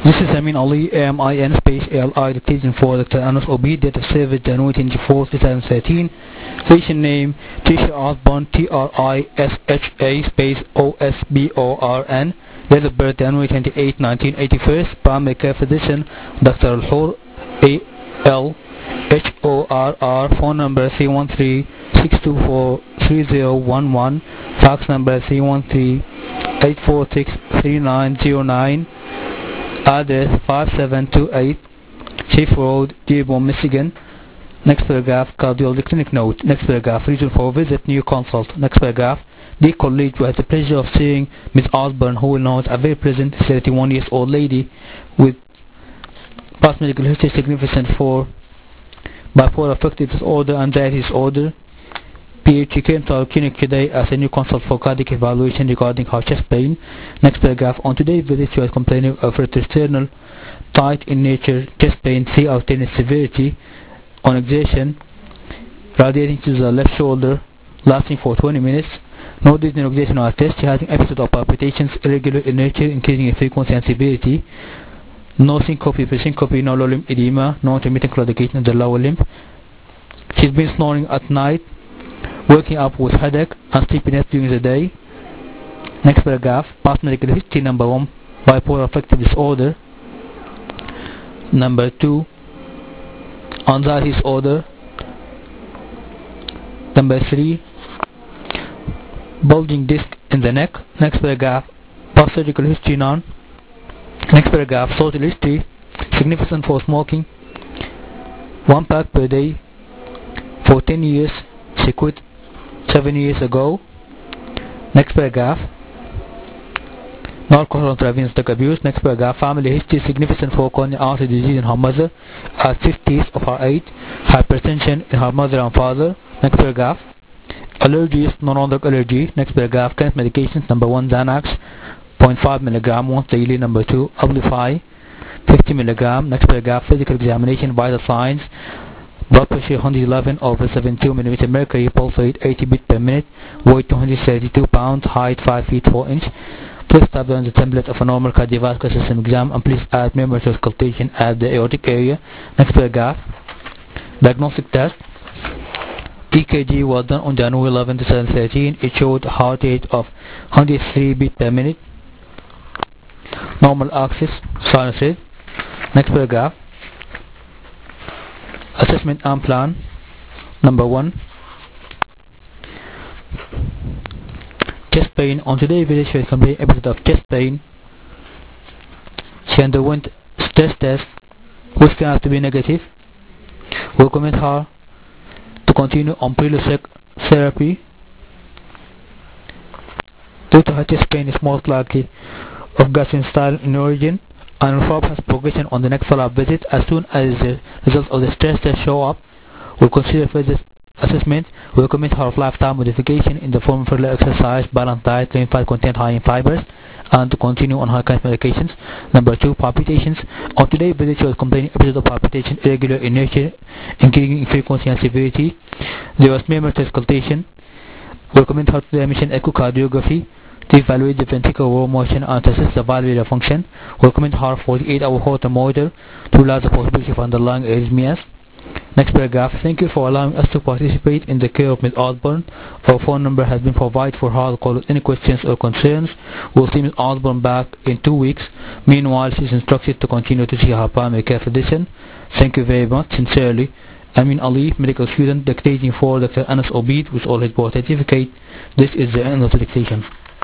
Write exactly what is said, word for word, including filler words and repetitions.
This is Amin Ali, A M I N space L I, dictating for Doctor Anas Obi, date of service January twenty-fourth, twenty thirteen. Patient name Trisha Osborne, T R I S H A space O S B O R N. Date of birth January twenty-eighth, nineteen eighty-one. Primary care physician Doctor Al-Hor, A L H O R R. Phone number three one three, six two four, three zero one one. Fax number three one three, eight four six, three nine zero nine. Address five seven two eight Chief Road, Dearborn, Michigan. Next paragraph, cardiology clinic note. Next paragraph, reason for visit, new consult. Next paragraph, dear colleague, we had the pleasure of seeing Miss Osborne, who will know is a very present thirty-one years old lady with past medical history significant for bipolar affective disorder, anxiety disorder. P H came to our clinic today as a new consult for cardiac evaluation regarding her chest pain. Next paragraph, on today's visit she was complaining of retrosternal tight in nature chest pain, three alternate severity on exertion, radiating to the left shoulder, lasting for twenty minutes. No dizziness exertion or test. She had an episode of palpitations, irregular in nature, increasing in frequency and severity. No syncope, presyncope, no lower limb edema, no intermittent claudication of the lower limb. She's been snoring at night, waking up with headache and sleepiness during the day. Next paragraph, past medical history. Number one, bipolar affective disorder. Number two, anxiety disorder. Number three, bulging disc in the neck. Next paragraph, past surgical history none. Next paragraph, social history, significant for smoking, one pack per day for ten years. She quit seven years ago. Next paragraph, no alcohol or intravenous drug abuse. Next paragraph, family history, significant for coronary artery disease in her mother at fifties of her age, hypertension in her mother and father. Next paragraph, allergies, non-drug allergy. Next paragraph, current medications. Number one, Xanax, zero point five milligram once daily. Number two, Abilify, fifty milligram. Next paragraph, physical examination, vital signs, blood pressure one hundred eleven over seventy-two millimeter mercury, pulse rate eighty beats per minute, weight two hundred thirty-two pounds, height five feet four inches. Please type down the template of a normal cardiovascular system exam and please add memory to auscultation at the aortic area. Next paragraph, diagnostic test. E K G was done on January eleventh, twenty thirteen. It showed a heart rate of one hundred three beats per minute. Normal axis, sinus rate. Next paragraph, assessment and plan. Number one, chest pain. On today's video she complete episode of chest pain. She underwent stress test which turned out to be negative. We recommend her to continue on Prilosec therapy. Due to her chest pain is most likely of gastrointestinal in origin and follow-up has progression on the next follow-up visit. As soon as the results of the stress test show up, we'll consider further assessment. We recommend her of lifestyle modification in the form of regular exercise, balanced diet, clean fat content high in fibers, and to continue on her current medications. Number two, palpitations. On today's visit she was complaining episode of palpitation, irregular in nature, increasing in frequency and severity. There was memory to auscultation. We recommend her to the emission echocardiography to evaluate the ventricular wall motion and to assess the valvular function. We recommend her forty-eight hour Holter monitor to realize the possibility of underlying arrhythmias. Next paragraph, thank you for allowing us to participate in the care of Miz Osborne. Our phone number has been provided for her to call with any questions or concerns. We'll see Miz Osborne back in two weeks. Meanwhile, she is instructed to continue to see her primary care physician. Thank you very much. Sincerely, Amin Ali, medical student, dictating for Doctor Anas Obi with all his board certificate. This is the end of the dictation.